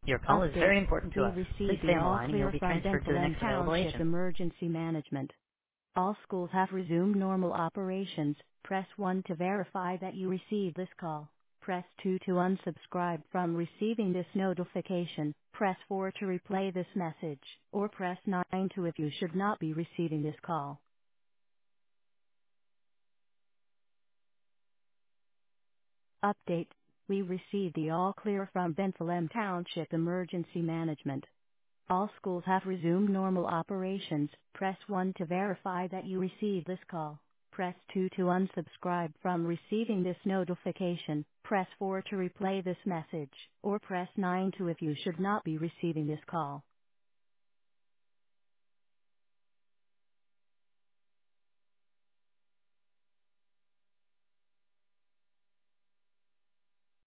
Your call is Update. very important to We us. Please received stay the on the all line and you'll clear be from transferred to the Bensalem next available Township agent. Emergency Management. All schools have resumed normal operations. Press 1 to verify that you received this call. Press 2 to unsubscribe from receiving this notification. Press 4 to replay this message, or press 9 to if you should not be receiving this call. Update. We received the all clear from Bensalem Township Emergency Management. All schools have resumed normal operations. Press 1 to verify that you received this call. Press 2 to unsubscribe from receiving this notification. Press 4 to replay this message, or press 9 to if you should not be receiving this call.